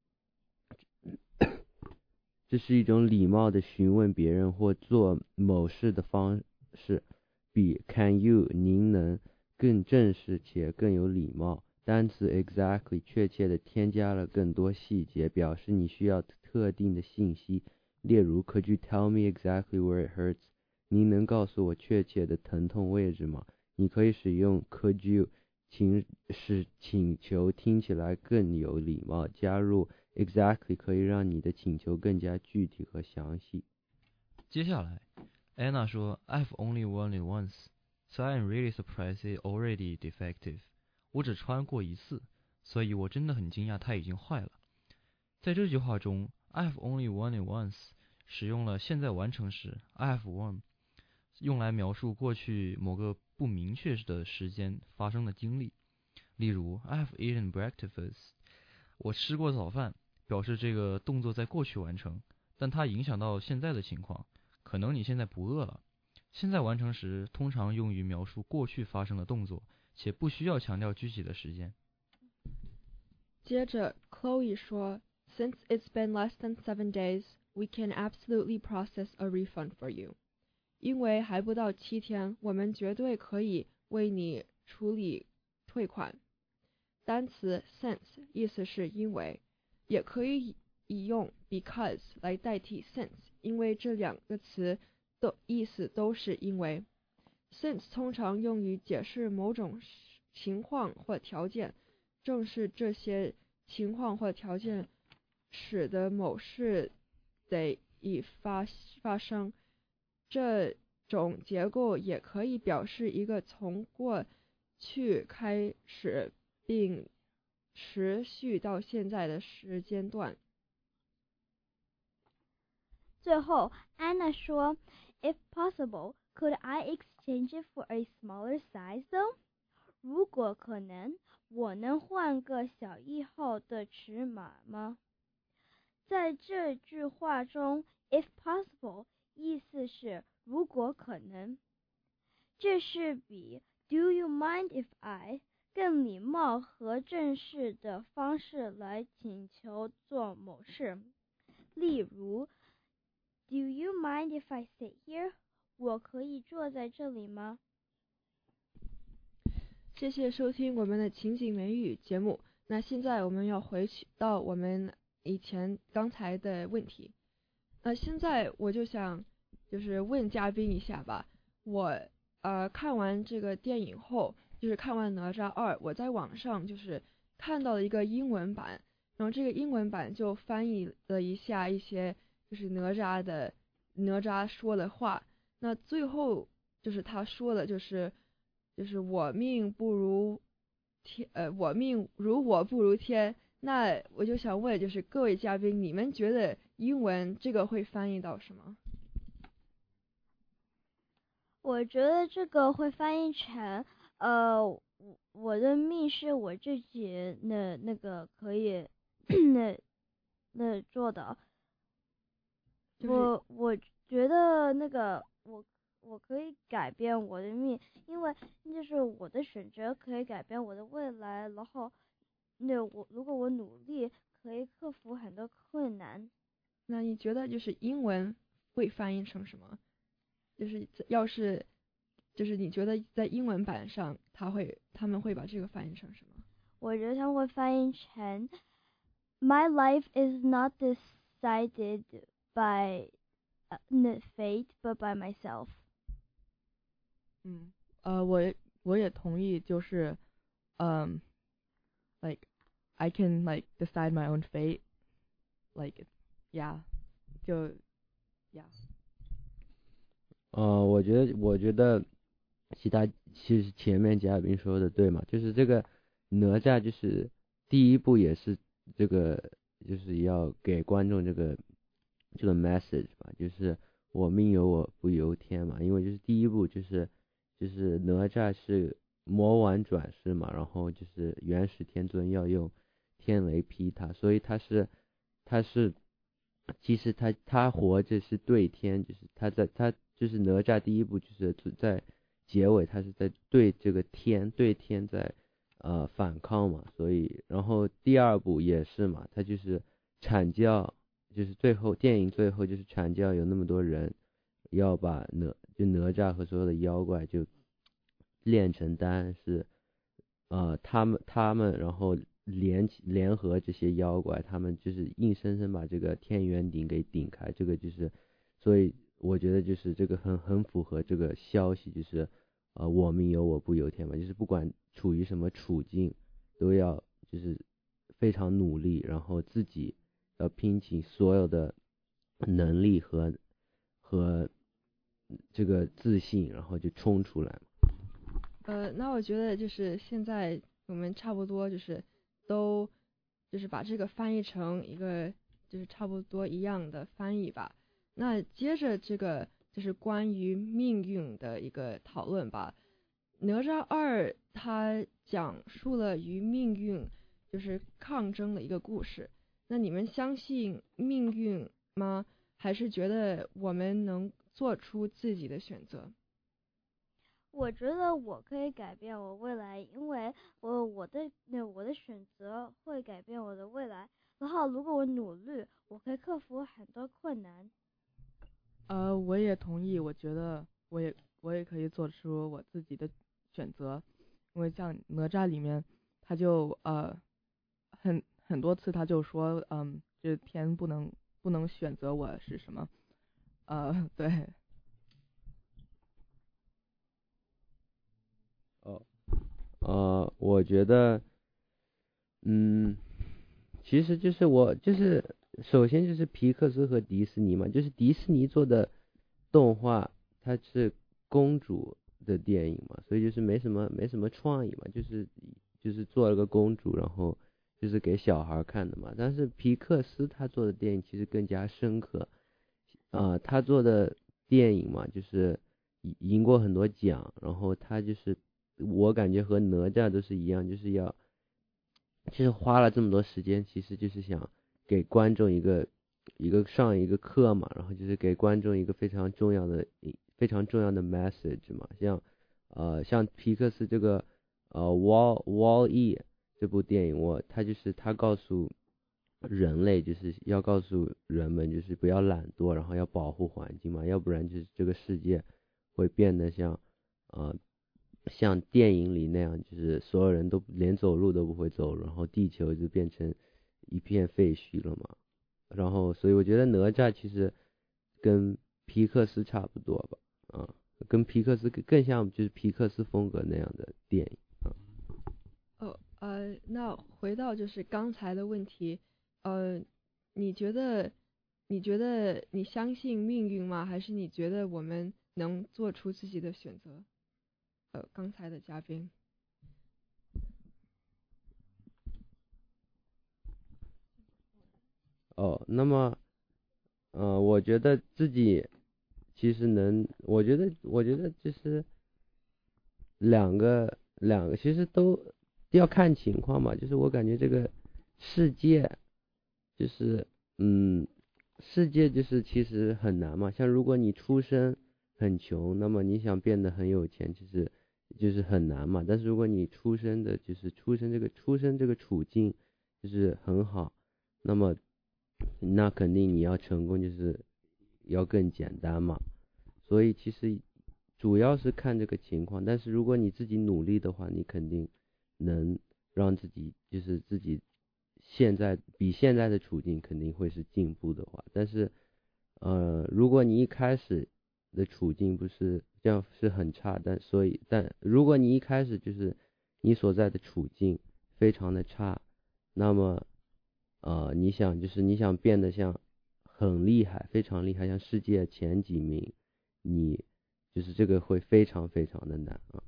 这是一种礼貌的询问别人或做某事的方式，比 Can you 您能更正式且更有礼貌。单词 exactly 确切的添加了更多细节，表示你需要特定的信息。例如 Could you tell me exactly where it hurts? 您能告诉我确切的疼痛位置吗？你可以使用 Could you 请使请求听起来更有礼貌，加入Exactly 可以让你的请求更加具体和详细。 接下来 Anna 说 I've only worn it once, so I'm really surprised it's already defective. 我只穿过一次，所以我真的很惊讶它已经坏了。在这句话中 I've only worn it once 使用了现在完成时 I've worn 用来描述过去某个不明确的时间发生的经历。例如 I've eaten breakfast 我吃过早饭，表示这个动作在过去完成，但它影响到现在的情况，可能你现在不饿了。现在完成时通常用于描述过去发生的动作，且不需要强调具体的时间。 接着 Chloe 说 Since it's been less than seven days, we can absolutely process a refund for you. 因为还不到七天，我们绝对可以为你处理退款。单词 since 意思是因为，也可以以用 because 来代替 since， 因为这两个词的意思都是因为。Since 通常用于解释某种情况或条件，正是这些情况或条件使得某事得以发发生。这种结构也可以表示一个从过去开始并持续到现在的时间段。 最后 Anna 说 If possible, could I exchange it for a smaller size though? 如果可能，我能换个小一号的尺码吗？在这句话中 if possible 意思是如果可能，这是比 Do you mind if I 更礼貌和正式的方式来请求做某事。例如 Do you mind if I sit here? 我可以坐在这里吗？ 谢谢收听我们的情景美语节目。 那现在我们要回去到我们以前刚才的问题。那现在我就想就是问嘉宾一下吧，我呃看完这个电影后，就是看完哪吒二，我在网上就是看到了一个英文版，然后这个英文版就翻译了一下一些就是哪吒的哪吒说的话，那最后就是他说的就是就是我命不如天，呃，我命如我不如天。那我就想问，就是各位嘉宾，你们觉得英文这个会翻译到什么？ 我觉得这个会翻译成，呃，我我的命是我自己那那个可以那那做的。 就是我我觉得那个我我可以改变我的命，因为就是我的选择可以改变我的未来，然后那我如果我努力可以克服很多困难。 那你觉得就是英文会翻译成什么？就是要是就是你觉得在英文版上，他会他们会把这个翻译成什么？ 我觉得他们会翻译成 My life is not decided by uh, fate, but by myself. 嗯，呃，我也我也同意，就是嗯、um,，like I can like decide my own fate, like yeah，就 yeah。 呃，我觉得我觉得其他其实前面嘉宾说的对嘛，就是这个哪吒就是第一部也是这个就是要给观众这个这个 message 吧，就是我命由我不由天嘛，因为就是第一部就是就是哪吒是魔丸转世嘛，然后就是元始天尊要用天雷劈他，所以他是他是其实他他活着是对天，就是他在他就是哪吒第一部就是在结尾他是在对这个天对天在呃反抗嘛，所以然后第二部也是嘛，他就是阐教，就是最后电影最后就是阐教有那么多人要把哪就哪吒和所有的妖怪就炼成丹，是呃他们他们然后联联合这些妖怪，他们就是硬生生把这个天元鼎给顶开，这个就是所以我觉得就是这个很很符合这个消息，就是呃我命由我不由天嘛，就是不管处于什么处境都要就是非常努力，然后自己要拼尽所有的能力和和这个自信，然后就冲出来。 呃，那我觉得就是现在我们差不多就是都就是把这个翻译成一个就是差不多一样的翻译吧。那接着这个就是关于命运的一个讨论吧。哪吒二它讲述了与命运就是抗争的一个故事。那你们相信命运吗？还是觉得我们能做出自己的选择？ 我觉得我可以改变我未来，因为我我的那我的选择会改变我的未来。然后如果我努力，我可以克服很多困难。 呃，我也同意，我觉得我也我也可以做出我自己的选择，因为像哪吒里面，他就呃很很多次他就说，嗯，这天不能不能选择我是什么，呃，对。 哦，呃，我觉得，嗯，其实就是我就是首先就是皮克斯和迪士尼嘛，就是迪士尼做的动画，它是公主的电影嘛，所以就是没什么没什么创意嘛，就是就是做了个公主，然后就是给小孩看的嘛。但是皮克斯他做的电影其实更加深刻，啊、呃，他做的电影嘛，就是赢过很多奖，然后他就是我感觉和哪吒都是一样，就是要其实花了这么多时间，其实就是想给观众一个一个上一个课嘛，然后就是给观众一个非常重要的非常重要的 message 嘛，像呃像皮克斯这个呃 Wall Wall E 这部电影，我他就是他告诉人类就是要告诉人们就是不要懒惰，然后要保护环境嘛，要不然就是这个世界会变得像呃像电影里那样，就是所有人都连走路都不会走，然后地球就变成一片废墟了嘛。然后所以我觉得哪吒其实跟皮克斯差不多吧，啊，跟皮克斯更像就是皮克斯风格那样的电影啊。 哦，呃，那回到就是刚才的问题，呃，你觉得你觉得你相信命运吗？还是你觉得我们能做出自己的选择？呃，刚才的嘉宾。 哦，那么，呃，我觉得自己其实能，我觉得，我觉得就是两个两个，其实都要看情况嘛。就是我感觉这个世界，就是嗯，世界就是其实很难嘛。像如果你出生很穷，那么你想变得很有钱，其实就是很难嘛。但是如果你出生的就是出生这个出生这个处境就是很好，那么那肯定你要成功就是要更简单嘛。所以其实主要是看这个情况，但是如果你自己努力的话，你肯定能让自己就是自己现在比现在的处境肯定会是进步的话。但是呃如果你一开始的处境不是这样是很差，但所以但如果你一开始就是你所在的处境非常的差，那么呃，你想就是你想变得像很厉害，非常厉害，像世界前几名，你就是这个会非常非常的难啊。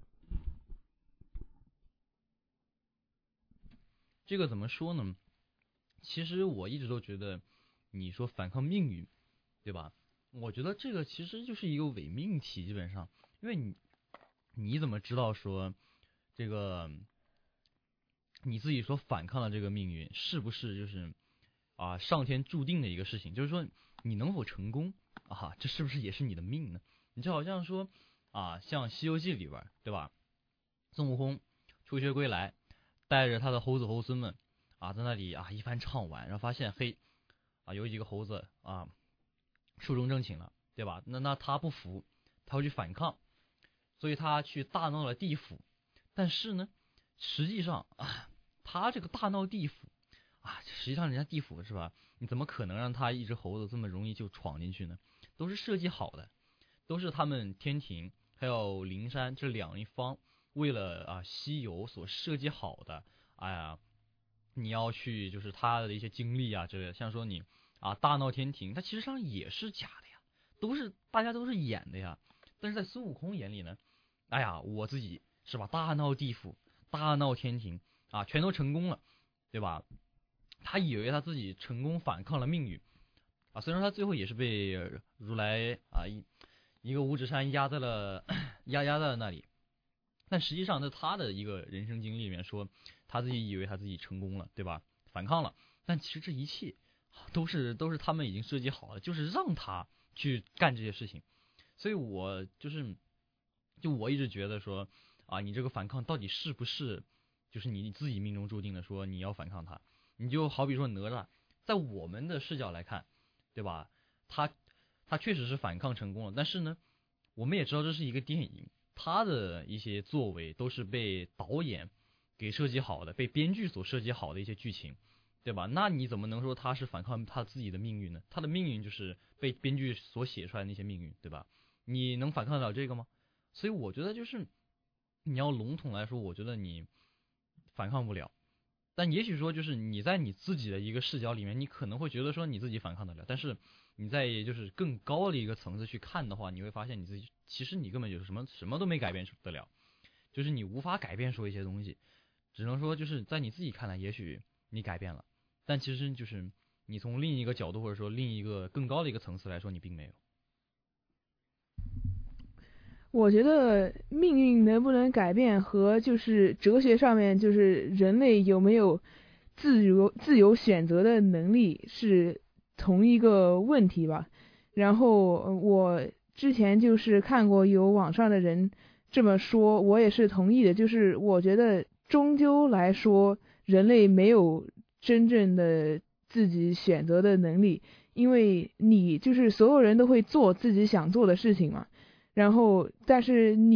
这个怎么说呢？其实我一直都觉得，你说反抗命运，对吧？我觉得这个其实就是一个伪命题，基本上，因为你你怎么知道说这个？你自己所反抗的这个命运是不是就是啊上天注定的一个事情？就是说你能否成功啊，这是不是也是你的命呢？你就好像说啊，像《西游记》里边，对吧？孙悟空求学归来，带着他的猴子猴孙们啊，在那里啊一番唱完，然后发现嘿啊有几个猴子啊寿终正寝了，对吧？那那他不服，他会去反抗，所以他去大闹了地府。但是呢，实际上啊。他这个大闹地府啊，实际上人家地府是吧？你怎么可能让他一只猴子这么容易就闯进去呢？都是设计好的，都是他们天庭还有灵山这两一方为了啊西游所设计好的。哎呀，你要去就是他的一些经历啊，这个像说你啊大闹天庭，它其实上也是假的呀，都是大家都是演的呀。但是在孙悟空眼里呢，哎呀，我自己是吧？大闹地府，大闹天庭。啊，全都成功了，对吧？他以为他自己成功反抗了命运，啊，虽然他最后也是被如来啊一一个五指山压在了压压在了那里，但实际上在他的一个人生经历里面说，他自己以为他自己成功了，对吧？反抗了，但其实这一切都是都是他们已经设计好了，就是让他去干这些事情。所以我就是就我一直觉得说啊，你这个反抗到底是不是？就是你自己命中注定的，说你要反抗他，你就好比说哪吒，在我们的视角来看，对吧？他他确实是反抗成功了，但是呢，我们也知道这是一个电影，他的一些作为都是被导演给设计好的，被编剧所设计好的一些剧情，对吧？那你怎么能说他是反抗他自己的命运呢？他的命运就是被编剧所写出来的那些命运，对吧？你能反抗得了这个吗？所以我觉得就是你要笼统来说，我觉得你反抗不了，但也许说就是你在你自己的一个视角里面，你可能会觉得说你自己反抗得了，但是你在就是更高的一个层次去看的话，你会发现你自己其实你根本就是什么什么都没改变得了，就是你无法改变说一些东西，只能说就是在你自己看来，也许你改变了，但其实就是你从另一个角度或者说另一个更高的一个层次来说，你并没有。 我觉得命运能不能改变和就是哲学上面就是人类有没有自由自由选择的能力是同一个问题吧。然后我之前就是看过有网上的人这么说，我也是同意的，就是我觉得终究来说人类没有真正的自己选择的能力，因为你就是所有人都会做自己想做的事情嘛。然后但是你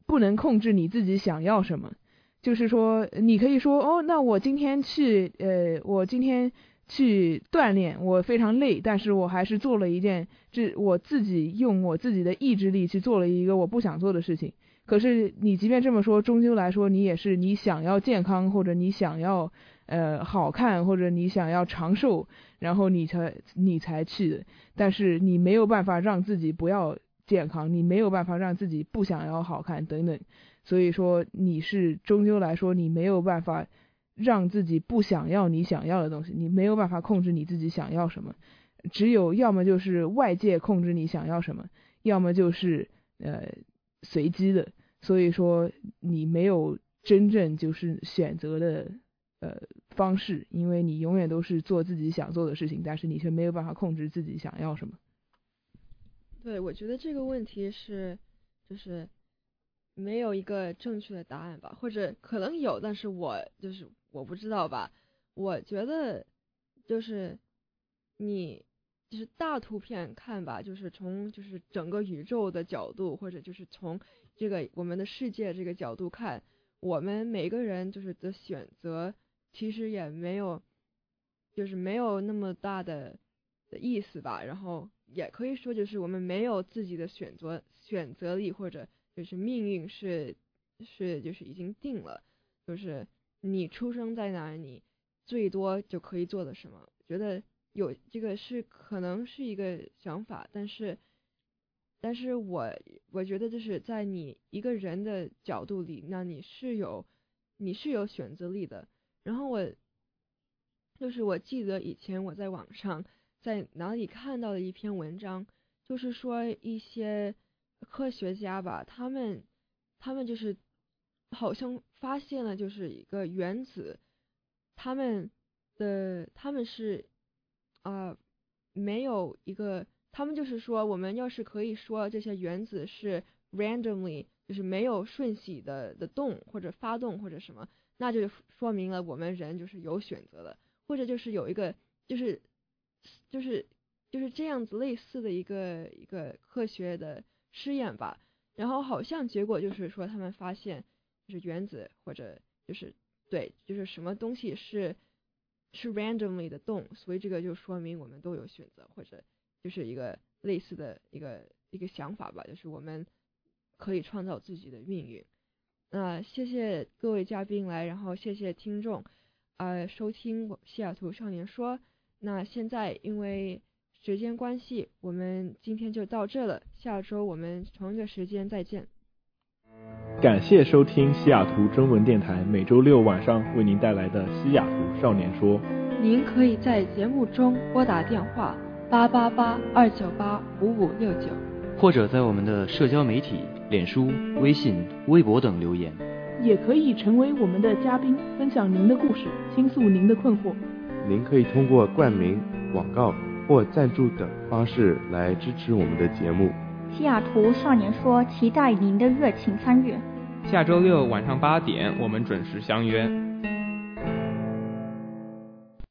不能控制你自己想要什么。就是说你可以说哦，那我今天去呃我今天去锻炼，我非常累，但是我还是做了一件这我自己用我自己的意志力去做了一个我不想做的事情。可是你即便这么说，终究来说你也是你想要健康，或者你想要呃好看，或者你想要长寿，然后你才你才去的。但是你没有办法让自己不要健康，你没有办法让自己不想要好看等等。所以说你是终究来说你没有办法让自己不想要你想要的东西，你没有办法控制你自己想要什么，只有要么就是外界控制你想要什么，要么就是呃随机的。所以说你没有真正就是选择的呃方式，因为你永远都是做自己想做的事情，但是你却没有办法控制自己想要什么。 对，我觉得这个问题是就是没有一个正确的答案吧，或者可能有，但是我就是我不知道吧。我觉得就是你就是大图片看吧，就是从就是整个宇宙的角度，或者就是从这个我们的世界这个角度看，我们每个人就是的选择其实也没有就是没有那么大的的意思吧。然后也可以说就是我们没有自己的选择选择力，或者就是命运是是就是已经定了，就是你出生在哪，你最多就可以做的什么。我觉得有这个是可能是一个想法，但是但是我我觉得就是在你一个人的角度里，那你是有你是有选择力的。然后我就是我记得以前我在网上在哪里看到的一篇文章，就是说一些科学家吧，他们他们就是好像发现了就是一个原子，他们的他们是啊、呃、没有一个，他们就是说我们要是可以说这些原子是 randomly 就是没有瞬息的的动或者发动或者什么，那就说明了我们人就是有选择的，或者就是有一个就是就是就是这样子类似的一个一个科学的试验吧。然后好像结果就是说他们发现就是原子或者就是对就是什么东西是是 randomly 的动，所以这个就说明我们都有选择，或者就是一个类似的一个一个想法吧，就是我们可以创造自己的命运。那、呃、谢谢各位嘉宾来，然后谢谢听众呃收听西雅图少年说。那现在因为时间关系，我们今天就到这了，下周我们同一个时间再见。 感谢收听西雅图中文电台每周六晚上为您带来的西雅图少年说。 您可以在节目中拨打电话八八八二九八五五六九， 或者在我们的社交媒体脸书、微信、微博等留言， 也可以成为我们的嘉宾，分享您的故事，倾诉您的困惑。 您可以通过冠名、广告或赞助等方式来支持我们的节目。 西雅图少年说期待您的热情参与。 下周六晚上八点我们准时相约。